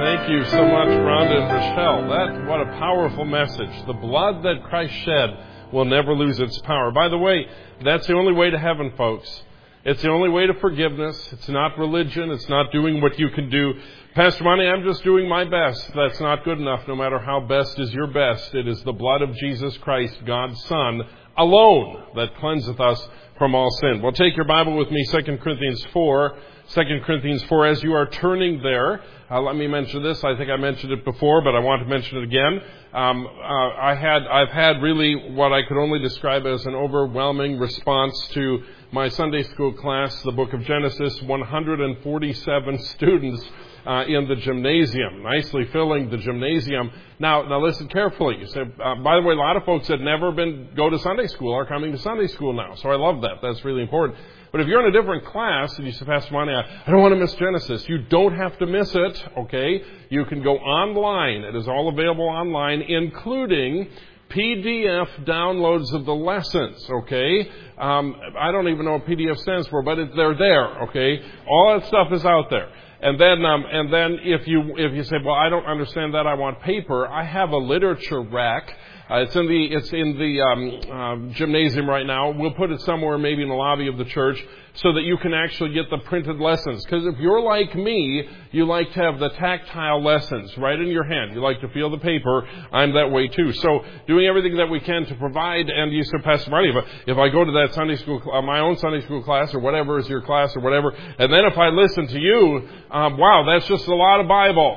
Thank you so much, Rhonda and Rochelle. What a powerful message. The blood that Christ shed will never lose its power. By the way, that's the only way to heaven, folks. It's the only way to forgiveness. It's not religion. It's not doing what you can do. Pastor Monty, I'm just doing my best. That's not good enough, no matter how best is your best. It is the blood of Jesus Christ, God's Son, alone that cleanseth us from all sin. Well, take your Bible with me, 2 Corinthians 4. 2 Corinthians 4, as you are turning there, let me mention this. I think I mentioned it before, but I want to mention it again. I've had really what I could only describe as an overwhelming response to my Sunday school class, the book of Genesis, 147 students in the gymnasium, nicely filling the gymnasium. Now listen carefully. You say, by the way, a lot of folks that never go to Sunday school are coming to Sunday school now, so I love that. That's really important. But if you're in a different class and you say, Pastor Monty, I don't want to miss Genesis, you don't have to miss it, okay? You can go online. It is all available online, including PDF downloads of the lessons, okay? I don't even know what PDF stands for, but they're there, okay? All that stuff is out there. And then if you say, well, I don't understand that, I want paper, I have a literature rack. It's in the gymnasium right now. We'll put it somewhere, maybe in the lobby of the church, so that you can actually get the printed lessons. Because if you're like me, you like to have the tactile lessons right in your hand. You like to feel the paper. I'm that way too. So doing everything that we can to provide. And you said, Pastor Marty, if I go to that Sunday school, my own Sunday school class or whatever is your class or whatever, and then if I listen to you, wow, that's just a lot of Bible.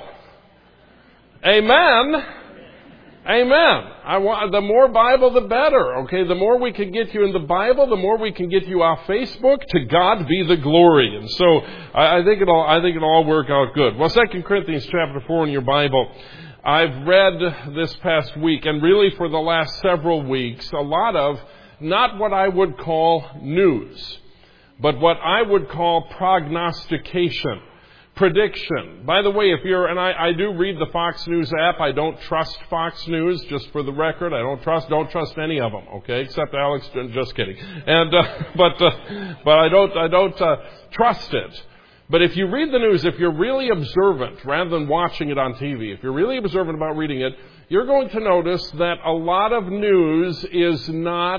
Amen. Amen. The more Bible, the better. Okay, the more we can get you in the Bible, the more we can get you off Facebook. To God be the glory. And so I think it'll all work out good. Well, 2 Corinthians chapter 4 in your Bible, I've read this past week, and really for the last several weeks, a lot of not what I would call news, but what I would call prognostication. Prediction. By the way, I do read the Fox News app. I don't trust Fox News, just for the record. I don't trust any of them, okay, except Alex. Just kidding. And but I don't trust it. But if you read the news, if you're really observant, rather than watching it on TV, if you're really observant about reading it, you're going to notice that a lot of news is not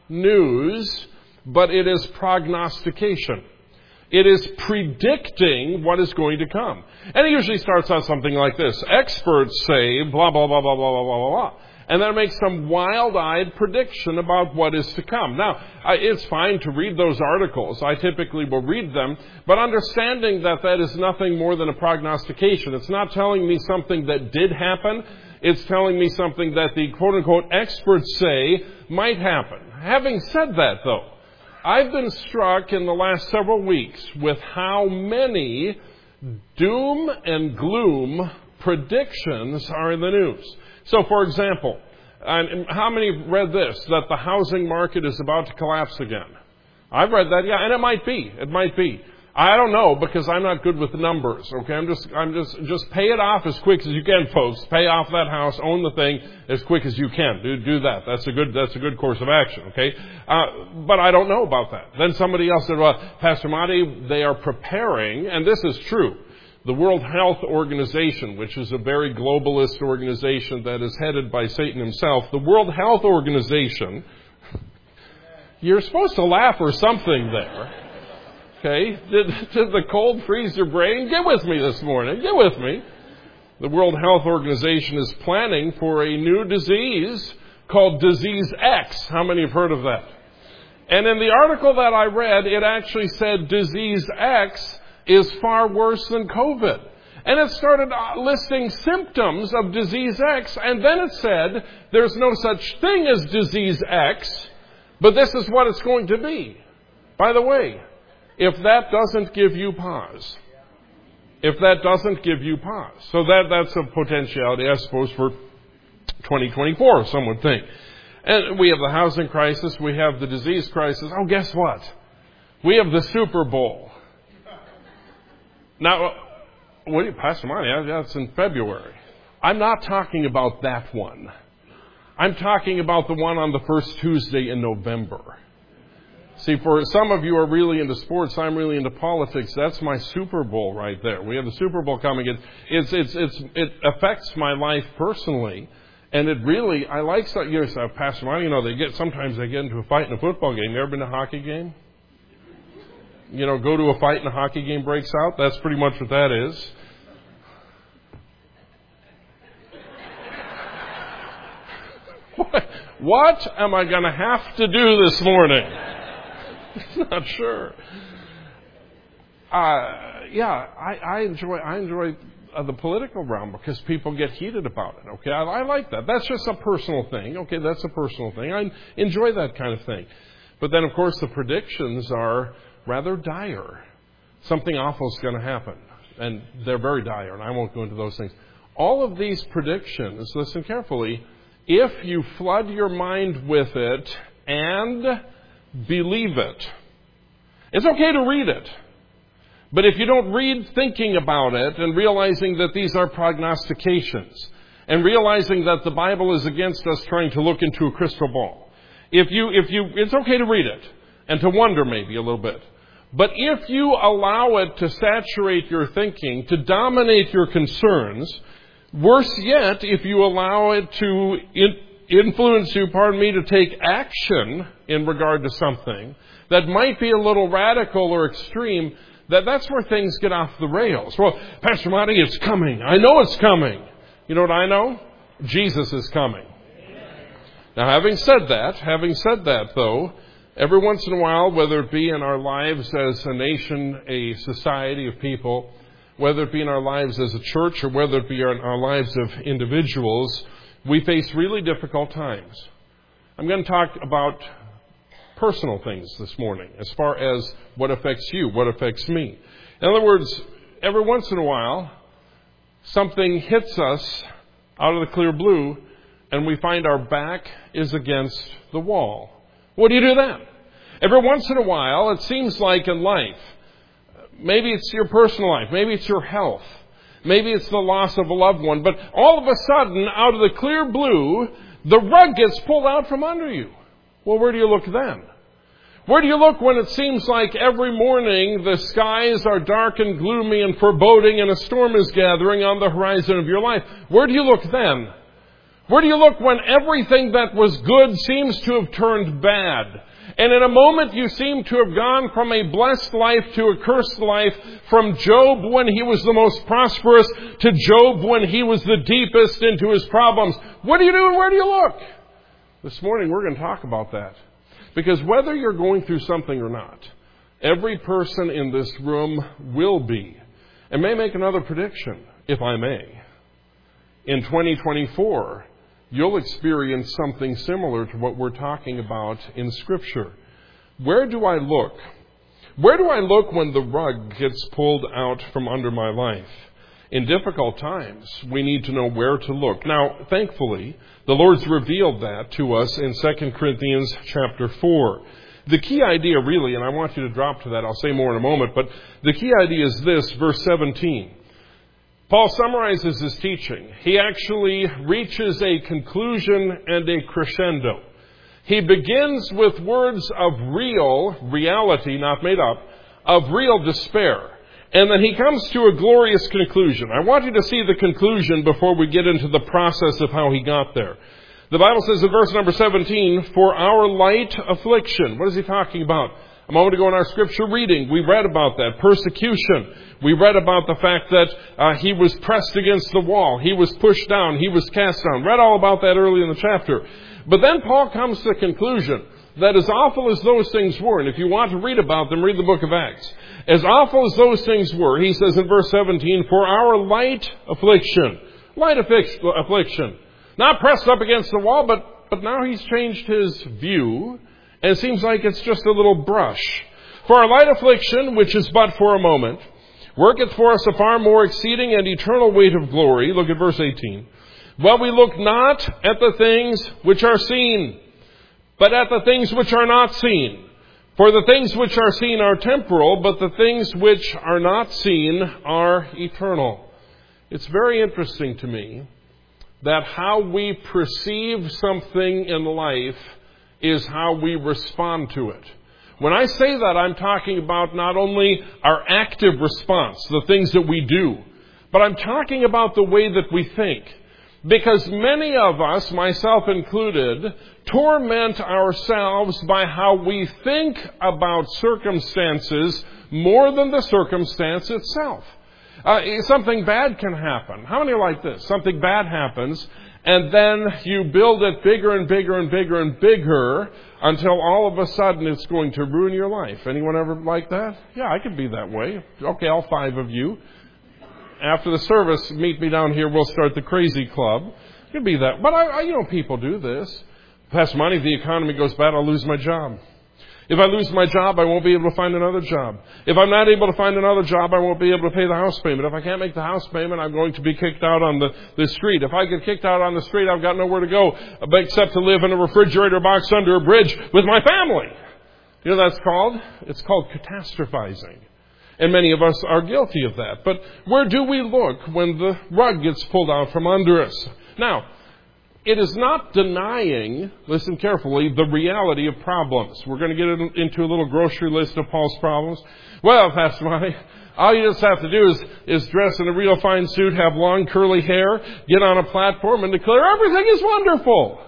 news, but it is prognostication. It is predicting what is going to come. And it usually starts out something like this. Experts say blah, blah, blah, blah, blah, blah, blah, blah. And then it makes some wild-eyed prediction about what is to come. Now, it's fine to read those articles. I typically will read them. But understanding that is nothing more than a prognostication. It's not telling me something that did happen. It's telling me something that the quote-unquote experts say might happen. Having said that, though, I've been struck in the last several weeks with how many doom and gloom predictions are in the news. So, for example, how many read this, that the housing market is about to collapse again? I've read that, yeah, and it might be. It might be. I don't know, because I'm not good with the numbers, okay? I'm just pay it off as quick as you can, folks. Pay off that house, own the thing as quick as you can. Do that. That's a good course of action, okay? But I don't know about that. Then somebody else said, well, Pastor Monty, they are preparing, and this is true. The World Health Organization, which is a very globalist organization that is headed by Satan himself, the World Health Organization, you're supposed to laugh or something there. Okay, did the cold freeze your brain? Get with me this morning. Get with me. The World Health Organization is planning for a new disease called Disease X. How many have heard of that? And in the article that I read, it actually said Disease X is far worse than COVID. And it started listing symptoms of Disease X, and then it said there's no such thing as Disease X, but this is what it's going to be. By the way, if that doesn't give you pause, so that's a potentiality, I suppose, for 2024, some would think. And we have the housing crisis, we have the disease crisis. Oh, guess what? We have the Super Bowl. Now, Pastor Monty, that's in February. I'm not talking about that one. I'm talking about the one on the first Tuesday in November. See, for some of you are really into sports, I'm really into politics. That's my Super Bowl right there. We have the Super Bowl coming. It affects my life personally. And it really, I like, Pastor Marty, sometimes they get into a fight in a football game. You ever been to a hockey game? Go to a fight and a hockey game breaks out. That's pretty much what that is. What am I going to have to do this morning? Not sure. I enjoy the political realm because people get heated about it. Okay, I like that. That's just a personal thing. Okay, that's a personal thing. I enjoy that kind of thing. But then, of course, the predictions are rather dire. Something awful is going to happen, and they're very dire. And I won't go into those things. All of these predictions, listen carefully. If you flood your mind with it and believe it, it's okay to read it. But if you don't read thinking about it and realizing that these are prognostications and realizing that the Bible is against us trying to look into a crystal ball, it's okay to read it and to wonder maybe a little bit. But if you allow it to saturate your thinking, to dominate your concerns, worse yet, if you allow it to influence you, to take action in regard to something that might be a little radical or extreme, that's where things get off the rails. Well, Pastor Marty, it's coming. I know it's coming. You know what I know? Jesus is coming. Now, having said that, though, every once in a while, whether it be in our lives as a nation, a society of people, whether it be in our lives as a church or whether it be in our lives of individuals, we face really difficult times. I'm going to talk about personal things this morning as far as what affects you, what affects me. In other words, every once in a while, something hits us out of the clear blue and we find our back is against the wall. What do you do then? Every once in a while, it seems like in life, maybe it's your personal life, maybe it's your health, maybe it's the loss of a loved one, but all of a sudden, out of the clear blue, the rug gets pulled out from under you. Well, where do you look then? Where do you look when it seems like every morning the skies are dark and gloomy and foreboding and a storm is gathering on the horizon of your life? Where do you look then? Where do you look when everything that was good seems to have turned bad? And in a moment you seem to have gone from a blessed life to a cursed life, from Job when he was the most prosperous to Job when he was the deepest into his problems. What do you do and where do you look? This morning we're going to talk about that. Because whether you're going through something or not, every person in this room will be, and may make another prediction, if I may. In 2024, you'll experience something similar to what we're talking about in Scripture. Where do I look? Where do I look when the rug gets pulled out from under my life? In difficult times, we need to know where to look. Now, thankfully, the Lord's revealed that to us in 2 Corinthians chapter 4. The key idea really, and I want you to drop to that, I'll say more in a moment, but the key idea is this, verse 17. Paul summarizes his teaching. He actually reaches a conclusion and a crescendo. He begins with words of reality, not made up, of real despair. And then he comes to a glorious conclusion. I want you to see the conclusion before we get into the process of how he got there. The Bible says in verse number 17, for our light affliction. What is he talking about? A moment ago in our scripture reading, we read about that. Persecution. We read about the fact that he was pressed against the wall. He was pushed down. He was cast down. Read all about that early in the chapter. But then Paul comes to the conclusion that as awful as those things were, and if you want to read about them, read the book of Acts. As awful as those things were, he says in verse 17, for our light affliction. Light affliction. Not pressed up against the wall, but now he's changed his view, and it seems like it's just a little brush. For our light affliction, which is but for a moment, worketh for us a far more exceeding and eternal weight of glory. Look at verse 18. Well, we look not at the things which are seen, but at the things which are not seen. For the things which are seen are temporal, but the things which are not seen are eternal. It's very interesting to me that how we perceive something in life is how we respond to it. When I say that, I'm talking about not only our active response, the things that we do, but I'm talking about the way that we think. Because many of us, myself included, torment ourselves by how we think about circumstances more than the circumstance itself. Something bad can happen. How many are like this? Something bad happens, and then you build it bigger and bigger and bigger and bigger until all of a sudden it's going to ruin your life. Anyone ever like that? Yeah, I could be that way. Okay, all 5 of you. After the service, meet me down here. We'll start the crazy club. It could be that. But people do this. Pastor Monty, if the economy goes bad, I'll lose my job. If I lose my job, I won't be able to find another job. If I'm not able to find another job, I won't be able to pay the house payment. If I can't make the house payment, I'm going to be kicked out on the street. If I get kicked out on the street, I've got nowhere to go except to live in a refrigerator box under a bridge with my family. You know what that's called? It's called catastrophizing. And many of us are guilty of that. But where do we look when the rug gets pulled out from under us? Now, it is not denying, listen carefully, the reality of problems. We're going to get into a little grocery list of Paul's problems. Well, Pastor Monty, all you just have to do is dress in a real fine suit, have long curly hair, get on a platform and declare everything is wonderful.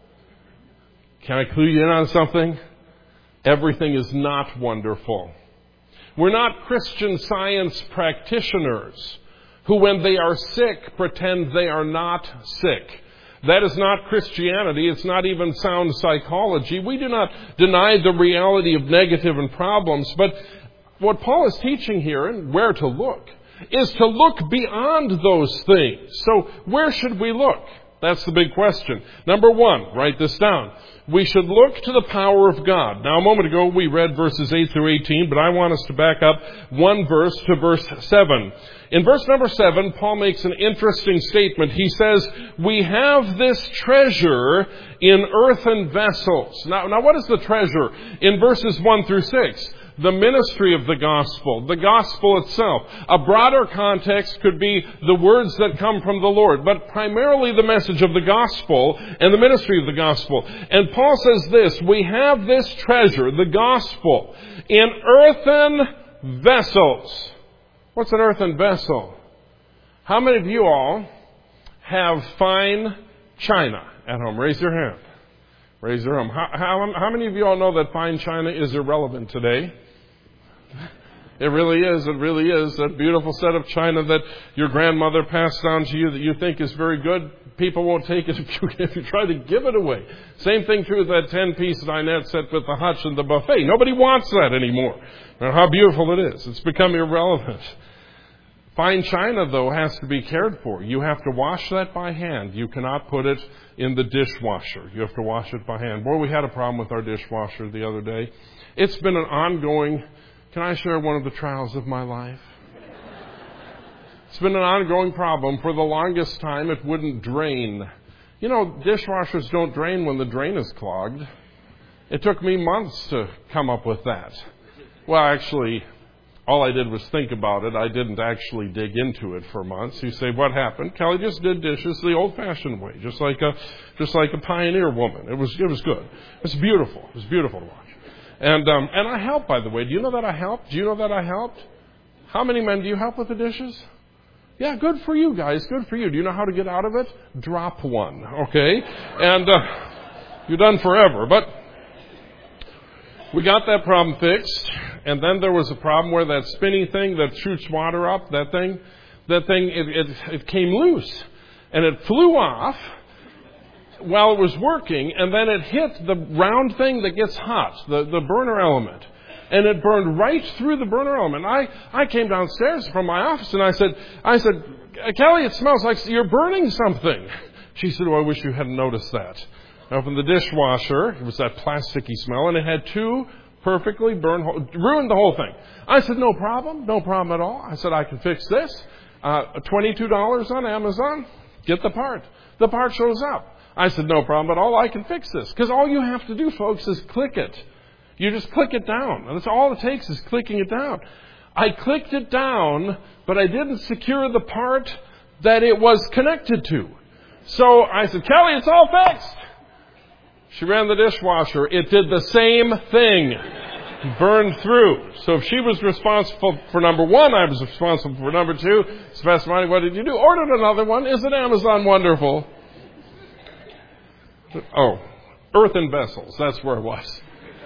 Can I clue you in on something? Everything is not wonderful. We're not Christian Science practitioners who, when they are sick, pretend they are not sick. That is not Christianity. It's not even sound psychology. We do not deny the reality of negative and problems. But what Paul is teaching here, and where to look, is to look beyond those things. So where should we look? That's the big question. Number 1, write this down. We should look to the power of God. Now, a moment ago, we read verses 8 through 18, but I want us to back up one verse to verse 7. In verse number 7, Paul makes an interesting statement. He says, we have this treasure in earthen vessels. Now, what is the treasure? In verses 1 through 6, the ministry of the gospel itself. A broader context could be the words that come from the Lord, but primarily the message of the gospel and the ministry of the gospel. And Paul says this, we have this treasure, the gospel, in earthen vessels. What's an earthen vessel? How many of you all have fine china at home? Raise your hand. Raise your hand. How many of you all know that fine china is irrelevant today? It really is. It really is. That beautiful set of china that your grandmother passed down to you that you think is very good, people won't take it if you try to give it away. Same thing true with that 10-piece dinette set with the hutch and the buffet. Nobody wants that anymore. Now, how beautiful it is. It's become irrelevant. Fine china, though, has to be cared for. You have to wash that by hand. You cannot put it in the dishwasher. You have to wash it by hand. Boy, we had a problem with our dishwasher the other day. It's been an ongoing... Can I share one of the trials of my life? It's been an ongoing problem. For the longest time, it wouldn't drain. You know, dishwashers don't drain when the drain is clogged. It took me months to come up with that. Well, actually, all I did was think about it. I didn't actually dig into it for months. You say, what happened? Kelly just did dishes the old-fashioned way, just like a pioneer woman. It was good. It was beautiful. It was beautiful to watch. And I helped, by the way. Do you know that I helped? Do you know that I helped? How many men do you help with the dishes? Yeah, good for you guys. Good for you. Do you know how to get out of it? Drop one, okay? And you're done forever. But we got that problem fixed. And then there was a problem where that spinny thing that shoots water up, that thing, it came loose. And it flew off while it was working, and then it hit the round thing that gets hot, the burner element. And it burned right through the burner element. I came downstairs from my office and I said, Kelly, it smells like you're burning something. She said, oh, I wish you hadn't noticed that. I opened the dishwasher. It was that plasticky smell, and it had 2 perfectly burned holes. Ruined the whole thing. I said, no problem at all. I said, I can fix this. $22 on Amazon. Get the part. The part shows up. I said, no problem at all. I can fix this. Because all you have to do, folks, is click it. You just click it down. That's all it takes is clicking it down. I clicked it down, but I didn't secure the part that it was connected to. So I said, Kelly, it's all fixed. She ran the dishwasher. It did the same thing. burned through. So if she was responsible for number one, I was responsible for number two. So Pastor Monty, what did you do? Ordered another one. Isn't Amazon wonderful? Oh, earthen vessels. That's where it was.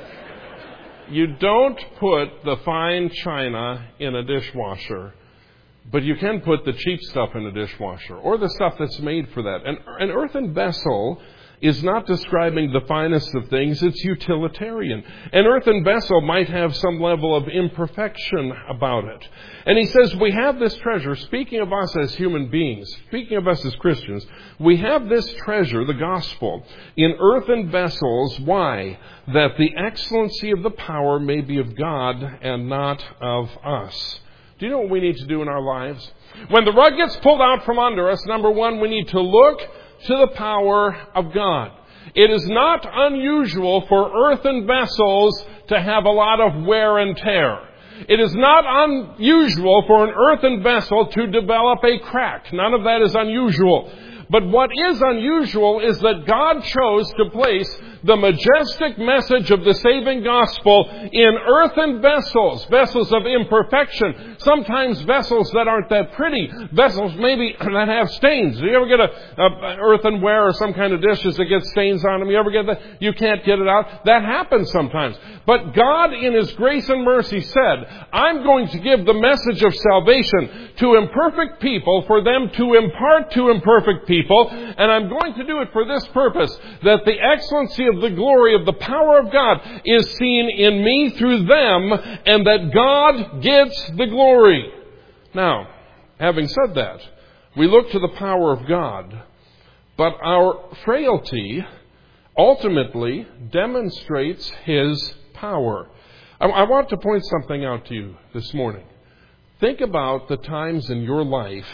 You don't put the fine china in a dishwasher, but you can put the cheap stuff in a dishwasher, or the stuff that's made for that. An earthen vessel is not describing the finest of things, it's utilitarian. An earthen vessel might have some level of imperfection about it. And he says, we have this treasure, speaking of us as human beings, speaking of us as Christians, we have this treasure, the gospel, in earthen vessels. Why? That the excellency of the power may be of God and not of us. Do you know what we need to do in our lives? When the rug gets pulled out from under us, number one, we need to look to the power of God. It is not unusual for earthen vessels to have a lot of wear and tear. It is not unusual for an earthen vessel to develop a crack. None of that is unusual. But what is unusual is that God chose to place the majestic message of the saving gospel in earthen vessels, vessels of imperfection, sometimes vessels that aren't that pretty, vessels maybe that have stains. Do you ever get a earthenware or some kind of dishes that get stains on them? You ever get that? You can't get it out. That happens sometimes. But God in His grace and mercy said, I'm going to give the message of salvation to imperfect people for them to impart to imperfect people, and I'm going to do it for this purpose, that the excellency of the glory of the power of God is seen in me through them, and that God gets the glory. Now, having said that, we look to the power of God, but our frailty ultimately demonstrates His power. I want to point something out to you this morning. Think about the times in your life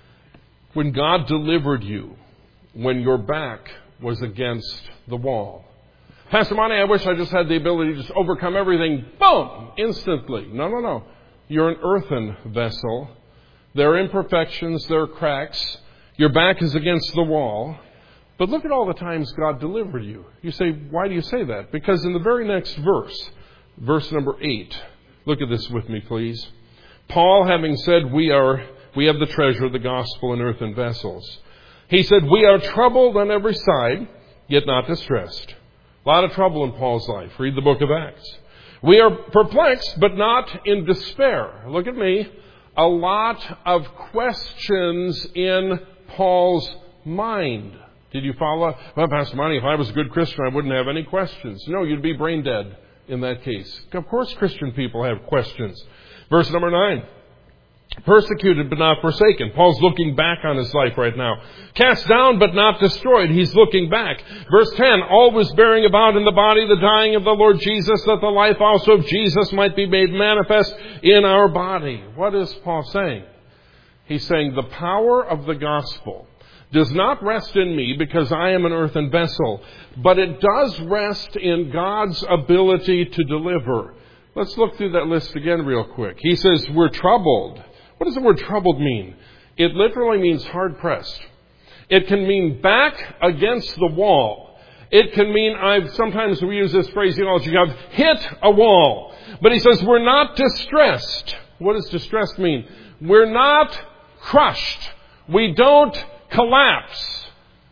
when God delivered you, when your back was against the wall. Pastor Monty, I wish I just had the ability to just overcome everything, boom, instantly. No. You're an earthen vessel. There are imperfections, there are cracks. Your back is against the wall. But look at all the times God delivered you. You say, why do you say that? Because in the very next verse, verse number 8, look at this with me, please. Paul, having said, we have the treasure of the gospel in earthen vessels. He said, we are troubled on every side, yet not distressed. A lot of trouble in Paul's life. Read the book of Acts. We are perplexed, but not in despair. Look at me. A lot of questions in Paul's mind. Did you follow? Well, Pastor Monty, if I was a good Christian, I wouldn't have any questions. No, you'd be brain dead in that case. Of course, Christian people have questions. Verse number 9. Persecuted but not forsaken. Paul's looking back on his life right now. Cast down but not destroyed. He's looking back. Verse 10. Always bearing about in the body the dying of the Lord Jesus, that the life also of Jesus might be made manifest in our body. What is Paul saying? He's saying the power of the gospel does not rest in me because I am an earthen vessel, but it does rest in God's ability to deliver. Let's look through that list again real quick. He says we're troubled. What does the word troubled mean? It literally means hard-pressed. It can mean back against the wall. It can mean, sometimes we use this phraseology, I've hit a wall. But he says we're not distressed. What does distressed mean? We're not crushed. We don't collapse.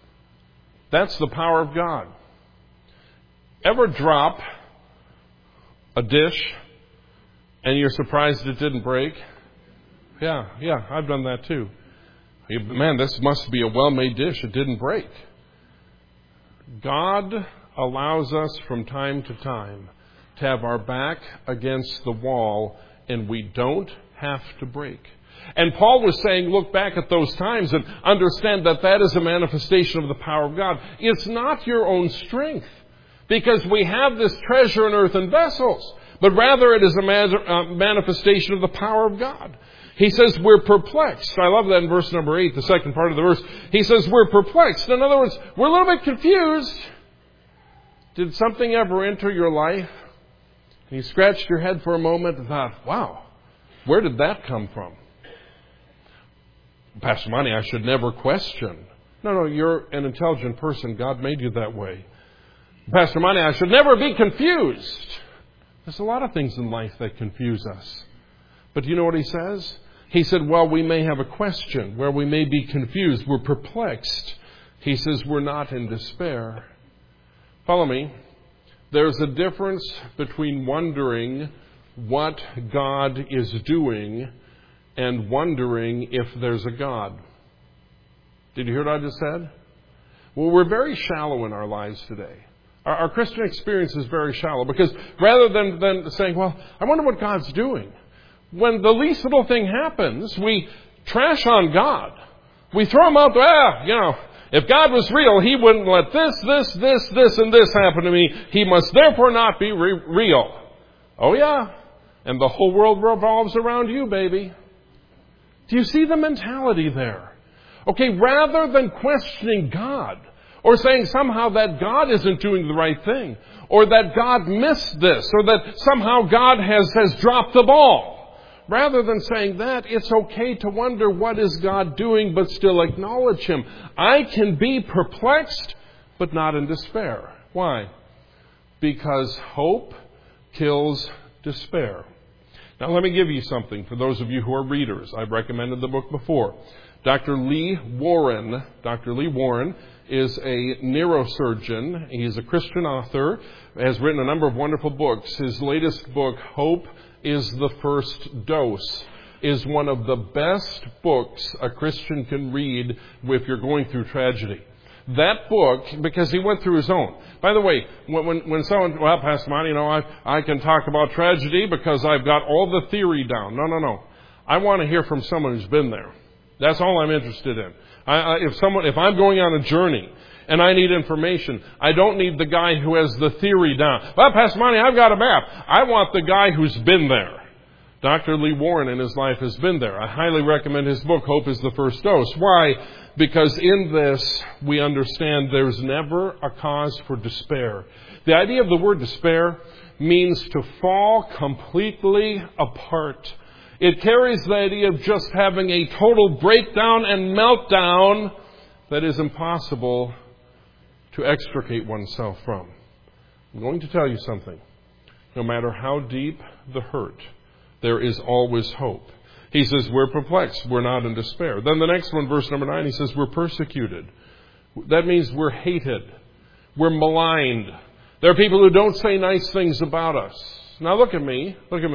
That's the power of God. Ever drop a dish and you're surprised it didn't break? Yeah, I've done that too. Man, this must be a well-made dish. It didn't break. God allows us from time to time to have our back against the wall, and we don't have to break. And Paul was saying, look back at those times and understand that that is a manifestation of the power of God. It's not your own strength, because we have this treasure in earthen vessels, but rather it is a manifestation of the power of God. He says we're perplexed. I love that in verse number 8, the second part of the verse. He says we're perplexed. In other words, we're a little bit confused. Did something ever enter your life? And you scratched your head for a moment and thought, wow, where did that come from? Pastor Monty, I should never question. No, you're an intelligent person. God made you that way. Pastor Monty, I should never be confused. There's a lot of things in life that confuse us. But do you know what he says? He said, well, we may have a question, where we may be confused, we're perplexed. He says, we're not in despair. Follow me. There's a difference between wondering what God is doing and wondering if there's a God. Did you hear what I just said? Well, we're very shallow in our lives today. Our Christian experience is very shallow because rather than saying, well, I wonder what God's doing, when the least little thing happens, we trash on God. We throw him out there. If God was real, he wouldn't let this, and this happen to me. He must therefore not be real. Oh, yeah. And the whole world revolves around you, baby. Do you see the mentality there? Okay, rather than questioning God, or saying somehow that God isn't doing the right thing, or that God missed this, or that somehow God has dropped the ball. Rather than saying that, it's okay to wonder what is God doing, but still acknowledge him. I can be perplexed, but not in despair. Why? Because hope kills despair. Now let me give you something for those of you who are readers. I've recommended the book before. Dr. Lee Warren is a neurosurgeon. He's a Christian author, has written a number of wonderful books. His latest book, Hope is the First Dose, is one of the best books a Christian can read if you're going through tragedy. That book, because he went through his own. By the way, when someone, well, Pastor Monty, I can talk about tragedy because I've got all the theory down. No. I want to hear from someone who's been there. That's all I'm interested in. If I'm going on a journey and I need information, I don't need the guy who has the theory down. Well, Pastor Monty, I've got a map. I want the guy who's been there. Dr. Lee Warren in his life has been there. I highly recommend his book, Hope is the First Dose. Why? Because in this, we understand there's never a cause for despair. The idea of the word despair means to fall completely apart. It carries the idea of just having a total breakdown and meltdown that is impossible to extricate oneself from. I'm going to tell you something. No matter how deep the hurt, there is always hope. He says, we're perplexed. We're not in despair. Then the next one, verse number 9, he says, we're persecuted. That means we're hated. We're maligned. There are people who don't say nice things about us. Now look at me.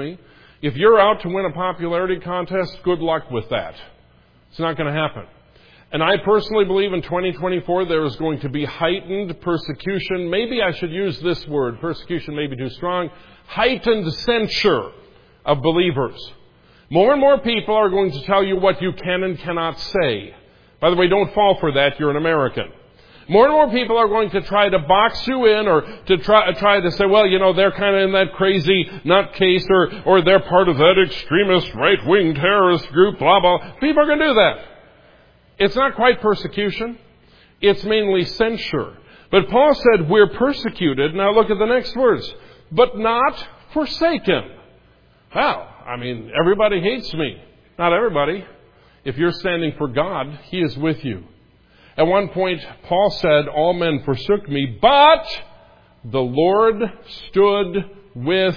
If you're out to win a popularity contest, good luck with that. It's not going to happen. And I personally believe in 2024 there is going to be heightened persecution. Maybe I should use this word. Persecution may be too strong. Heightened censure of believers. More and more people are going to tell you what you can and cannot say. By the way, don't fall for that. You're an American. More and more people are going to try to box you in or to try to say, well, they're kind of in that crazy nutcase or they're part of that extremist right-wing terrorist group, blah, blah. People are going to do that. It's not quite persecution. It's mainly censure. But Paul said we're persecuted. Now look at the next words. But not forsaken. Well, everybody hates me. Not everybody. If you're standing for God, he is with you. At one point, Paul said, all men forsook me, but the Lord stood with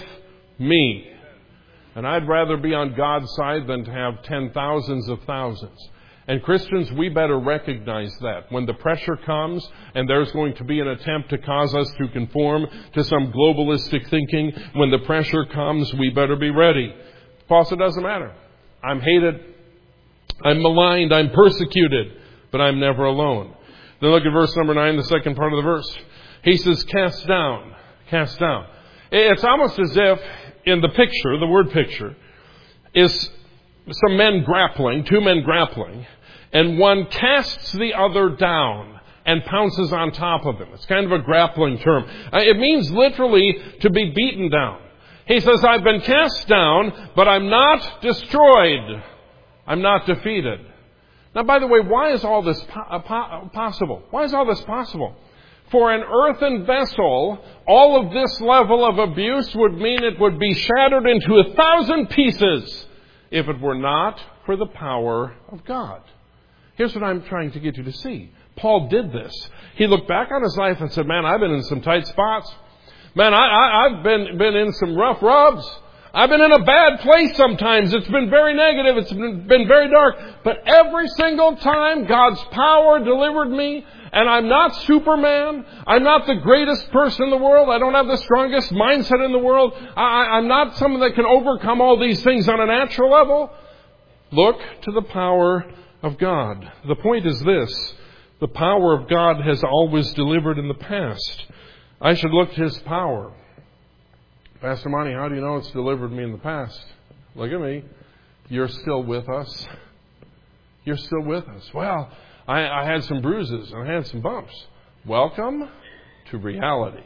me. And I'd rather be on God's side than to have 10,000s of thousands. And Christians, we better recognize that. When the pressure comes and there's going to be an attempt to cause us to conform to some globalistic thinking, when the pressure comes, we better be ready. Paul said, it doesn't matter. I'm hated. I'm maligned. I'm persecuted. But I'm never alone. Then look at verse number 9, the second part of the verse. He says, cast down. Cast down. It's almost as if in the picture, the word picture, is some men grappling, two men grappling, and one casts the other down and pounces on top of him. It's kind of a grappling term. It means literally to be beaten down. He says, I've been cast down, but I'm not destroyed. I'm not defeated. Now, by the way, why is all this possible? Why is all this possible? For an earthen vessel, all of this level of abuse would mean it would be shattered into 1,000 pieces if it were not for the power of God. Here's what I'm trying to get you to see. Paul did this. He looked back on his life and said, man, I've been in some tight spots. Man, I've been in some rough rubs. I've been in a bad place sometimes. It's been very negative. It's been very dark. But every single time God's power delivered me, and I'm not Superman. I'm not the greatest person in the world. I don't have the strongest mindset in the world. I'm not someone that can overcome all these things on a natural level. Look to the power of God. The point is this. The power of God has always delivered in the past. I should look to His power. Pastor Monty, how do you know it's delivered me in the past? Look at me. You're still with us. You're still with us. Well, I had some bruises and I had some bumps. Welcome to reality.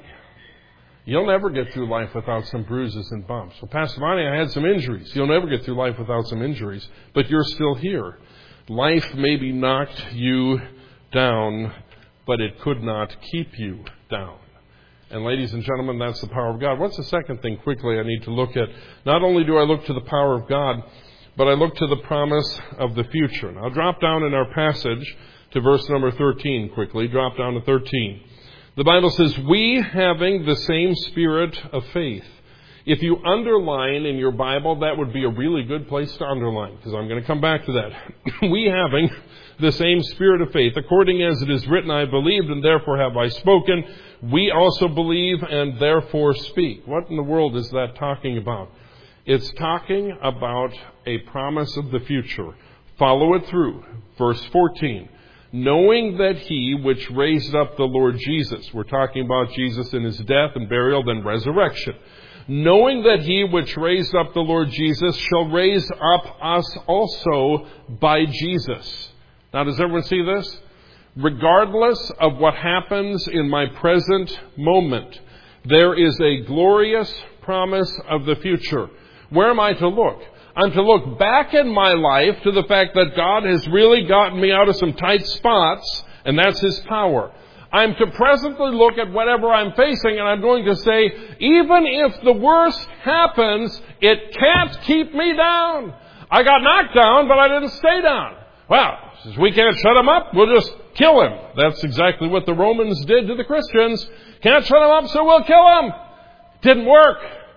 You'll never get through life without some bruises and bumps. Well, Pastor Monty, I had some injuries. You'll never get through life without some injuries. But you're still here. Life maybe knocked you down, but it could not keep you down. And ladies and gentlemen, that's the power of God. What's the second thing quickly I need to look at? Not only do I look to the power of God, but I look to the promise of the future. Now drop down in our passage to verse number 13 quickly. Drop down to 13. The Bible says, we having the same spirit of faith. If you underline in your Bible, that would be a really good place to underline, because I'm going to come back to that. We having the same spirit of faith, according as it is written, I believed and therefore have I spoken. We also believe and therefore speak. What in the world is that talking about? It's talking about a promise of the future. Follow it through. Verse 14. Knowing that He which raised up the Lord Jesus, we're talking about Jesus in His death and burial, then resurrection. Knowing that He which raised up the Lord Jesus shall raise up us also by Jesus. Now, does everyone see this? Regardless of what happens in my present moment, there is a glorious promise of the future. Where am I to look? I'm to look back in my life to the fact that God has really gotten me out of some tight spots, and that's His power. I'm to presently look at whatever I'm facing, and I'm going to say, even if the worst happens, it can't keep me down. I got knocked down, but I didn't stay down. Well, since we can't shut him up, we'll just kill him. That's exactly what the Romans did to the Christians. Can't shut him up, so we'll kill him. Didn't work.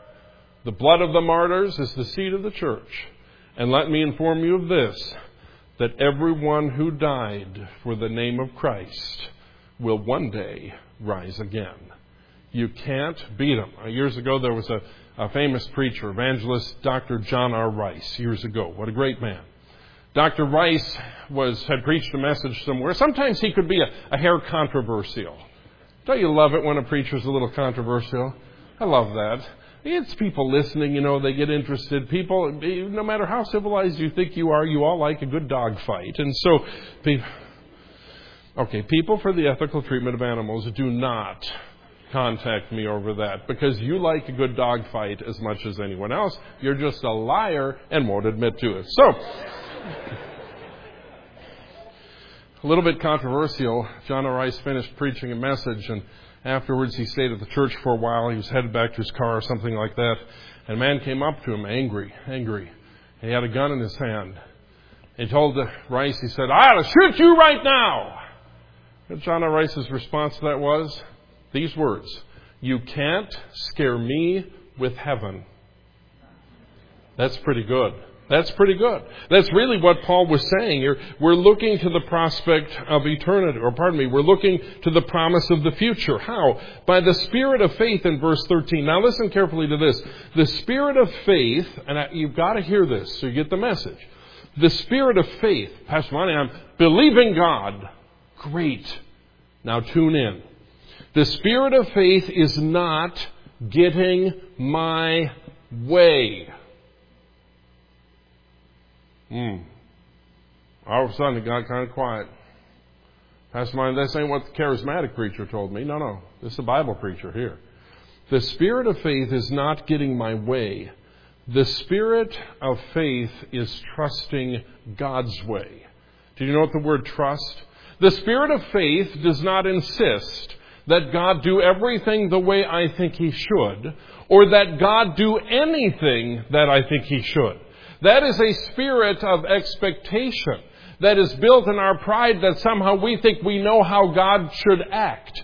The blood of the martyrs is the seed of the church. And let me inform you of this, that everyone who died for the name of Christ will one day rise again. You can't beat them. Years ago, there was a famous preacher, evangelist, Dr. John R. Rice, years ago. What a great man. Dr. Rice had preached a message somewhere. Sometimes he could be a hair controversial. Don't you love it when a preacher's a little controversial? I love that. It's people listening, they get interested. People, no matter how civilized you think you are, you all like a good dog fight. And so, people for the ethical treatment of animals, do not contact me over that, because you like a good dog fight as much as anyone else. You're just a liar and won't admit to it. So, a little bit controversial. John R. Rice finished preaching a message, and afterwards he stayed at the church for a while. He was headed back to his car or something like that, and a man came up to him, angry. He had a gun in his hand. He told Rice, he said, I ought to shoot you right now. And John R. Rice's response to that was these words, you can't scare me with heaven. That's pretty good. That's pretty good. That's really what Paul was saying here. We're looking to the prospect of eternity, we're looking to the promise of the future. How? By the spirit of faith in verse 13. Now listen carefully to this. The spirit of faith, and you've got to hear this so you get the message. The spirit of faith, Pastor Monty, I'm believing God. Great. Now tune in. The spirit of faith is not getting my way. All of a sudden it got kind of quiet. Pastor Monty, this ain't what the charismatic preacher told me. No. This is a Bible preacher here. The spirit of faith is not getting my way. The spirit of faith is trusting God's way. Do you know what the word trust? The spirit of faith does not insist that God do everything the way I think He should, or that God do anything that I think He should. That is a spirit of expectation that is built in our pride that somehow we think we know how God should act.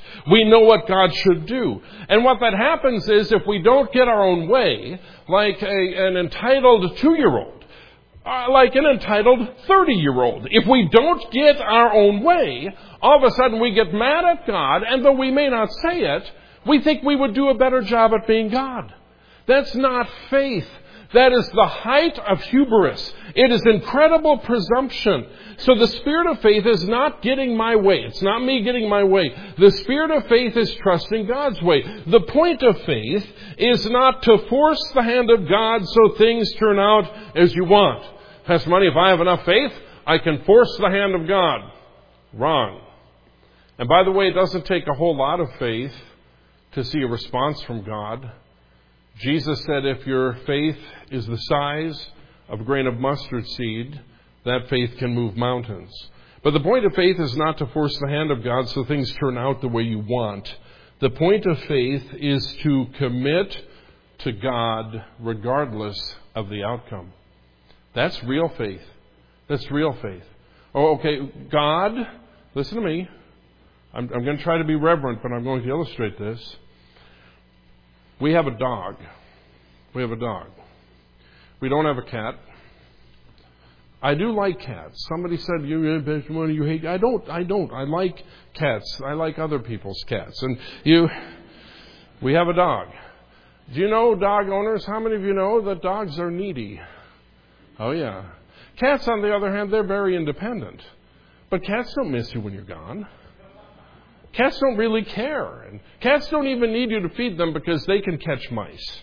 We know what God should do. And what that happens is if we don't get our own way, like an entitled 2-year-old, like an entitled 30-year-old, if we don't get our own way, all of a sudden we get mad at God, and though we may not say it, we think we would do a better job at being God. That's not faith. That is the height of hubris. It is incredible presumption. So the spirit of faith is not getting my way. It's not me getting my way. The spirit of faith is trusting God's way. The point of faith is not to force the hand of God so things turn out as you want. Pastor Money, if I have enough faith, I can force the hand of God. Wrong. And by the way, it doesn't take a whole lot of faith to see a response from God. Jesus said if your faith is the size of a grain of mustard seed, that faith can move mountains. But the point of faith is not to force the hand of God so things turn out the way you want. The point of faith is to commit to God regardless of the outcome. That's real faith. That's real faith. Oh, okay, God, listen to me. I'm going to try to be reverent, but I'm going to illustrate this. We have a dog. We have a dog. We don't have a cat. I do like cats. Somebody said, you hate. I don't. I like cats. I like other people's cats. And we have a dog. Do you know, dog owners, how many of you know that dogs are needy? Oh, yeah. Cats, on the other hand, they're very independent. But cats don't miss you when you're gone. Cats don't really care. And cats don't even need you to feed them because they can catch mice.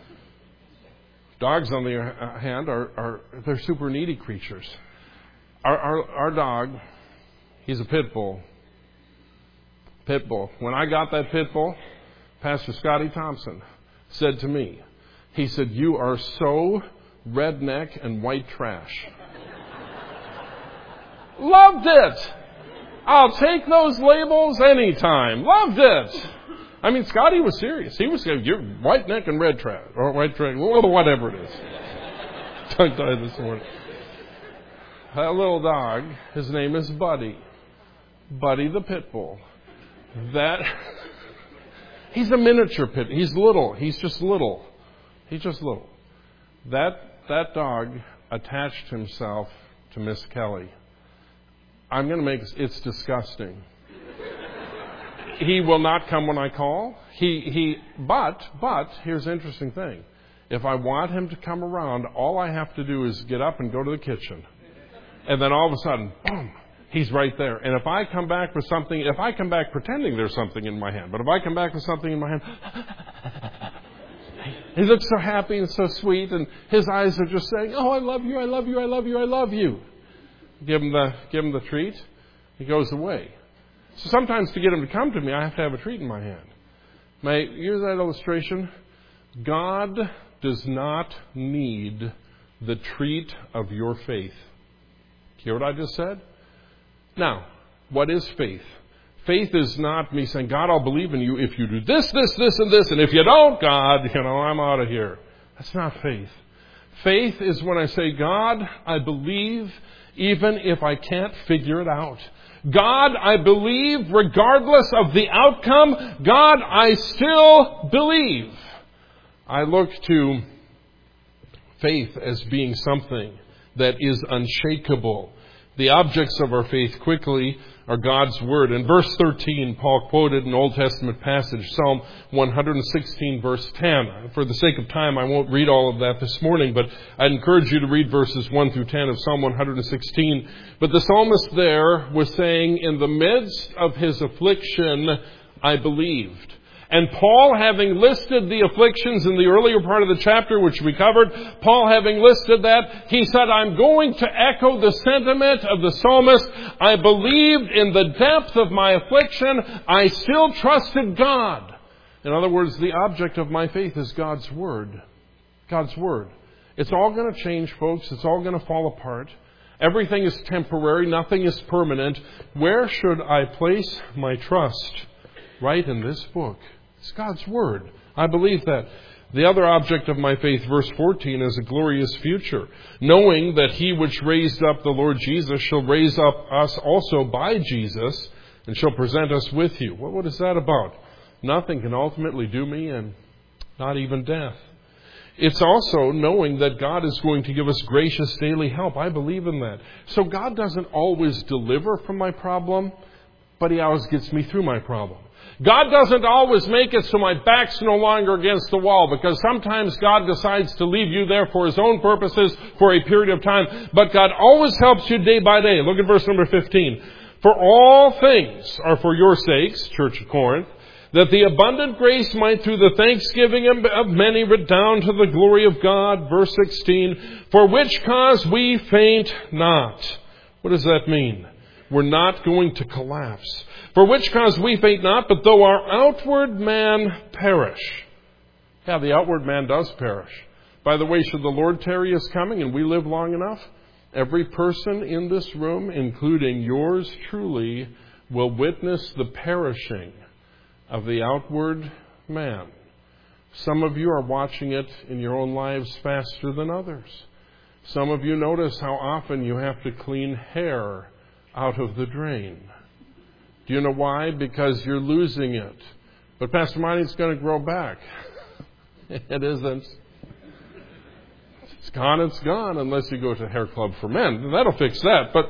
Dogs, on the other hand, they're super needy creatures. Our dog, he's a pit bull. Pit bull. When I got that pit bull, Pastor Scotty Thompson said to me, he said, "You are so redneck and white trash." Loved it. I'll take those labels anytime. Loved it. I mean, Scotty was serious. He was saying, "You're white neck and red trash," or white trash, whatever it is. Tongue-tied this morning. That little dog, his name is Buddy. Buddy the pit bull. He's a miniature pit. He's little. He's just little. He's just little. That dog attached himself to Miss Kelly. I'm going to make it's disgusting. He will not come when I call. But here's the interesting thing. If I want him to come around, all I have to do is get up and go to the kitchen. And then all of a sudden, boom, he's right there. And if I come back with something, if I come back pretending there's something in my hand, but if I come back with something in my hand, he looks so happy and so sweet, and his eyes are just saying, "Oh, I love you, I love you, I love you, I love you." Give him the treat. He goes away. So sometimes to get him to come to me, I have to have a treat in my hand. May I use that illustration? God does not need the treat of your faith. Hear what I just said? Now, what is faith? Faith is not me saying, "God, I'll believe in you if you do this, this, this, and this, and if you don't, God, I'm out of here." That's not faith. Faith is when I say, "God, I believe even if I can't figure it out. God, I believe regardless of the outcome. God, I still believe." I look to faith as being something that is unshakable. The objects of our faith quickly are God's Word. In verse 13, Paul quoted an Old Testament passage, Psalm 116, verse 10. For the sake of time, I won't read all of that this morning, but I'd encourage you to read verses 1 through 10 of Psalm 116. But the psalmist there was saying, in the midst of his affliction, I believed. And Paul, having listed the afflictions in the earlier part of the chapter, which we covered, Paul having listed that, he said, I'm going to echo the sentiment of the psalmist. I believed in the depth of my affliction. I still trusted God. In other words, the object of my faith is God's Word. God's Word. It's all going to change, folks. It's all going to fall apart. Everything is temporary. Nothing is permanent. Where should I place my trust? Right in this book. It's God's Word. I believe that. The other object of my faith, verse 14, is a glorious future. Knowing that He which raised up the Lord Jesus shall raise up us also by Jesus and shall present us with you. Well, what is that about? Nothing can ultimately do me, and not even death. It's also knowing that God is going to give us gracious daily help. I believe in that. So God doesn't always deliver from my problem, but He always gets me through my problem. God doesn't always make it so my back's no longer against the wall, because sometimes God decides to leave you there for His own purposes for a period of time. But God always helps you day by day. Look at verse number 15. For all things are for your sakes, Church of Corinth, that the abundant grace might through the thanksgiving of many redound to the glory of God. Verse 16, for which cause we faint not. What does that mean? We're not going to collapse. For which cause we faint not, but though our outward man perish. Yeah, the outward man does perish. By the way, should the Lord tarry His coming and we live long enough, every person in this room, including yours truly, will witness the perishing of the outward man. Some of you are watching it in your own lives faster than others. Some of you notice how often you have to clean hair out of the drain. Do you know why? Because you're losing it. But Pastor Monty, it's going to grow back. It isn't. It's gone, unless you go to Hair Club for Men. That'll fix that. But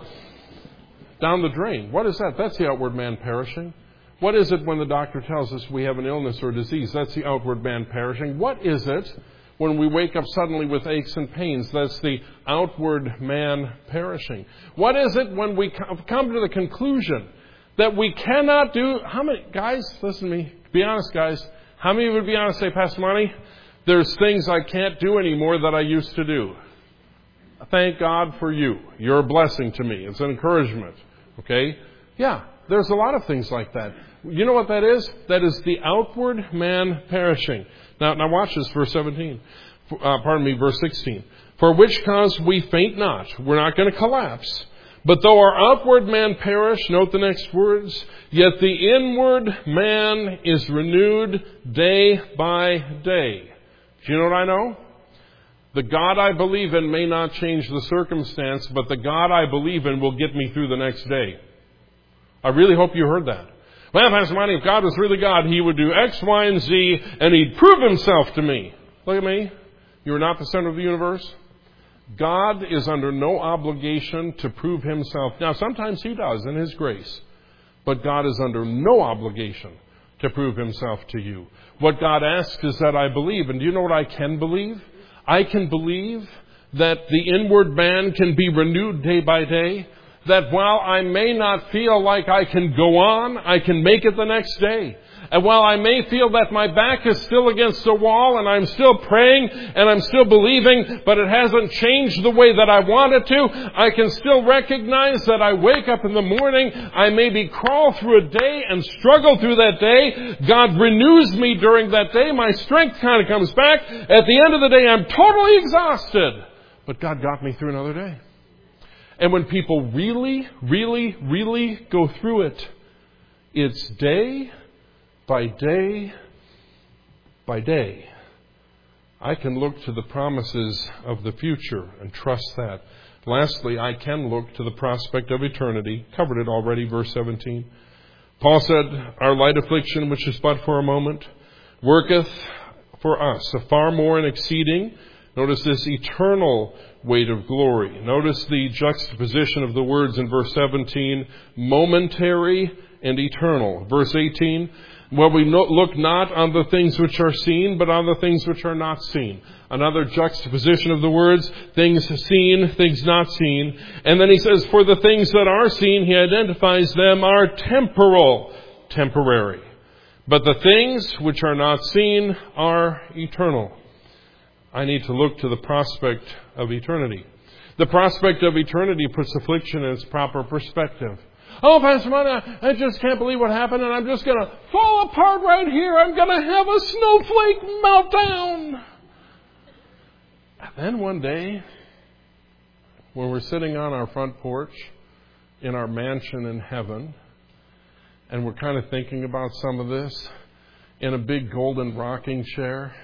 down the drain. What is that? That's the outward man perishing. What is it when the doctor tells us we have an illness or disease? That's the outward man perishing. What is it when we wake up suddenly with aches and pains? That's the outward man perishing. What is it when we come to the conclusion that we cannot do... How many... Guys, listen to me. Be honest, guys. How many would be honest, say, Pastor Monty, there's things I can't do anymore that I used to do. Thank God for you. You're a blessing to me. It's an encouragement. Okay? Yeah, there's a lot of things like that. You know what that is? That is the outward man perishing. Now watch this, verse 17. Verse 16. For which cause we faint not. We're not going to collapse. But though our outward man perish, note the next words, yet the inward man is renewed day by day. Do you know what I know? The God I believe in may not change the circumstance, but the God I believe in will get me through the next day. I really hope you heard that. Well, Pastor Monty, if God was really God, He would do X, Y, and Z, and He'd prove Himself to me. Look at me. You're not the center of the universe. God is under no obligation to prove Himself. Now, sometimes He does in His grace. But God is under no obligation to prove Himself to you. What God asks is that I believe. And do you know what I can believe? I can believe that the inward man can be renewed day by day. That while I may not feel like I can go on, I can make it the next day. And while I may feel that my back is still against the wall and I'm still praying and I'm still believing, but it hasn't changed the way that I want it to, I can still recognize that I wake up in the morning, I maybe crawl through a day and struggle through that day. God renews me during that day. My strength kind of comes back. At the end of the day, I'm totally exhausted. But God got me through another day. And when people really, really, really go through it, it's day by day by day. I can look to the promises of the future and trust that. Lastly, I can look to the prospect of eternity. Covered it already, verse 17. Paul said, our light affliction, which is but for a moment, worketh for us a far more and exceeding, notice this, eternal weight of glory. Notice the juxtaposition of the words in verse 17, momentary and eternal. Verse 18, well, we look not on the things which are seen, but on the things which are not seen. Another juxtaposition of the words, things seen, things not seen. And then he says, for the things that are seen, he identifies them are temporal, temporary. But the things which are not seen are eternal. I need to look to the prospect of eternity. The prospect of eternity puts affliction in its proper perspective. Oh, Pastor Monty, I just can't believe what happened, and I'm just going to fall apart right here. I'm going to have a snowflake meltdown. And then one day, when we're sitting on our front porch in our mansion in heaven, and we're kind of thinking about some of this in a big golden rocking chair,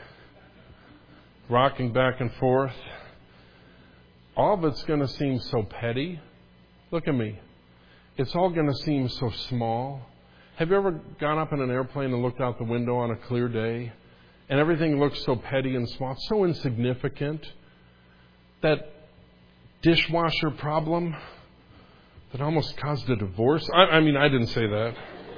rocking back and forth, all of it's going to seem so petty. Look at me. it's all going to seem so small. Have you ever gone up in an airplane and looked out the window on a clear day, and everything looks so petty and small, so insignificant? That dishwasher problem that almost caused a divorce. I mean, I didn't say that.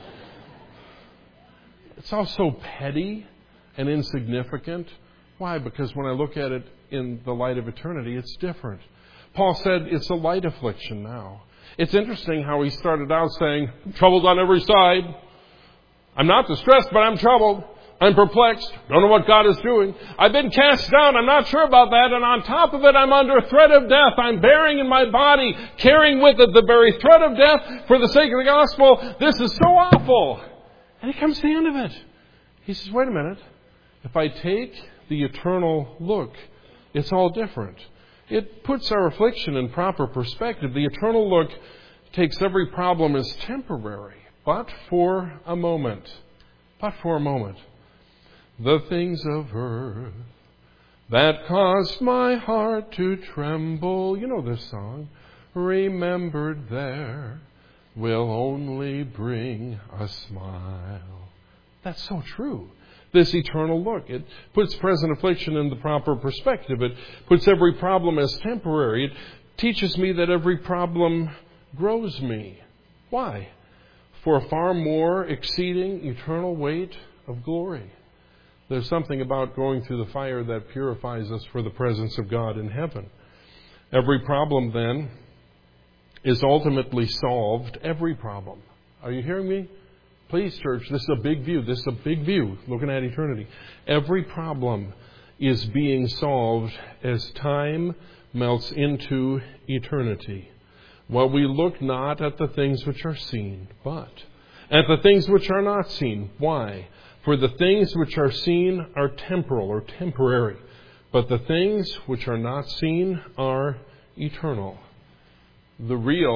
It's all so petty and insignificant. Why? Because when I look at it in the light of eternity, it's different. Paul said it's a light affliction now. It's interesting how he started out saying, I'm troubled on every side. I'm not distressed, but I'm troubled. I'm perplexed. Don't know what God is doing. I've been cast down. I'm not sure about that. And on top of it, I'm under threat of death. I'm bearing in my body, carrying with it the very threat of death for the sake of the gospel. This is so awful. And he comes to the end of it. He says, wait a minute. If I take the eternal look, it's all different. It puts our affliction in proper perspective. The eternal look takes every problem as temporary, but for a moment. But for a moment. The things of earth that caused my heart to tremble. You know this song. Remembered there will only bring a smile. That's so true. This eternal look. It puts present affliction in the proper perspective. It puts every problem as temporary. It teaches me that every problem grows me. Why? For a far more exceeding eternal weight of glory. There's something about going through the fire that purifies us for the presence of God in heaven. Every problem then is ultimately solved. Every problem. Are you hearing me? Please, church, this is a big view. This is a big view, looking at eternity. Every problem is being solved as time melts into eternity. Well, we look not at the things which are seen, but at the things which are not seen. Why? For the things which are seen are temporal or temporary, but the things which are not seen are eternal. The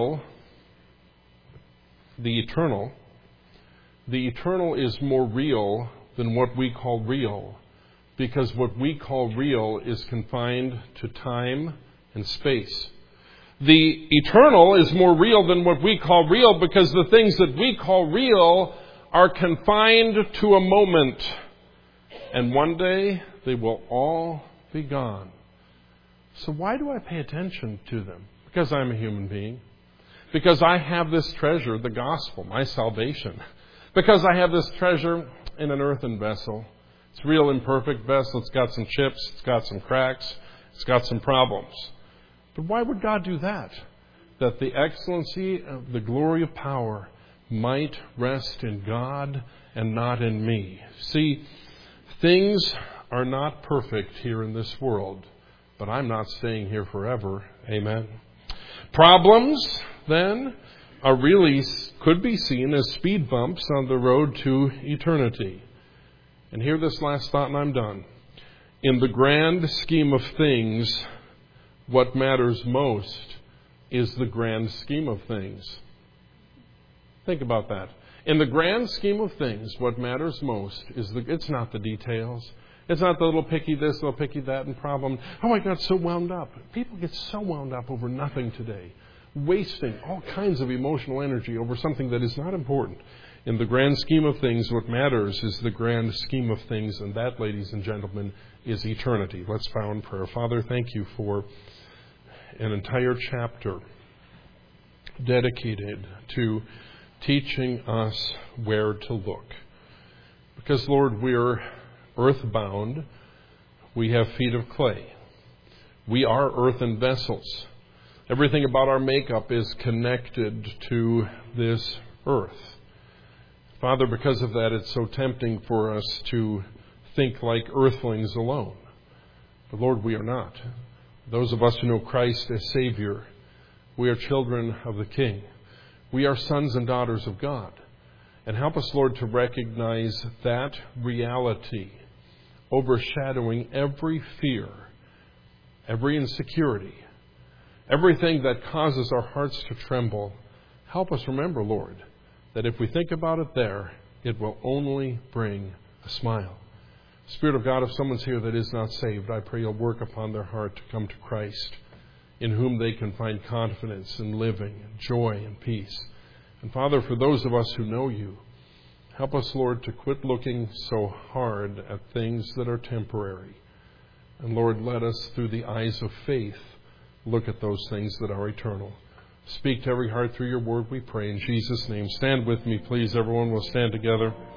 eternal is more real than what we call real, because what we call real is confined to time and space. The eternal is more real than what we call real, because the things that we call real are confined to a moment, and one day they will all be gone. So why do I pay attention to them? Because I'm a human being. Because I have this treasure, the gospel, my salvation. Because I have this treasure in an earthen vessel. It's a real imperfect vessel. It's got some chips. It's got some cracks. It's got some problems. But why would God do that? That the excellency of the glory of power might rest in God and not in me. See, things are not perfect here in this world, but I'm not staying here forever. Amen. Problems, then, are really could be seen as speed bumps on the road to eternity. And hear this last thought and I'm done. In the grand scheme of things, what matters most is the grand scheme of things. Think about that. In the grand scheme of things, what matters most is it's not the details. It's not the little picky this, little picky that, and problem. Oh, I got so wound up. People get so wound up over nothing today, wasting all kinds of emotional energy over something that is not important. In the grand scheme of things, what matters is the grand scheme of things, and that, ladies and gentlemen, is eternity. Let's bow in prayer. Father, thank you for an entire chapter dedicated to teaching us where to look. Because, Lord, we're earthbound. We have feet of clay. We are earthen vessels. Everything about our makeup is connected to this earth. Father, because of that, it's so tempting for us to think like earthlings alone. But Lord, we are not. Those of us who know Christ as Savior, we are children of the King. We are sons and daughters of God. And help us, Lord, to recognize that reality overshadowing every fear, every insecurity, everything that causes our hearts to tremble. Help us remember, Lord, that if we think about it there, it will only bring a smile. Spirit of God, if someone's here that is not saved, I pray you'll work upon their heart to come to Christ, in whom they can find confidence and living and joy and peace. And Father, for those of us who know you, help us, Lord, to quit looking so hard at things that are temporary. And Lord, let us, through the eyes of faith, look at those things that are eternal. Speak to every heart through your word, we pray in Jesus' name. Stand with me, please. Everyone will stand together.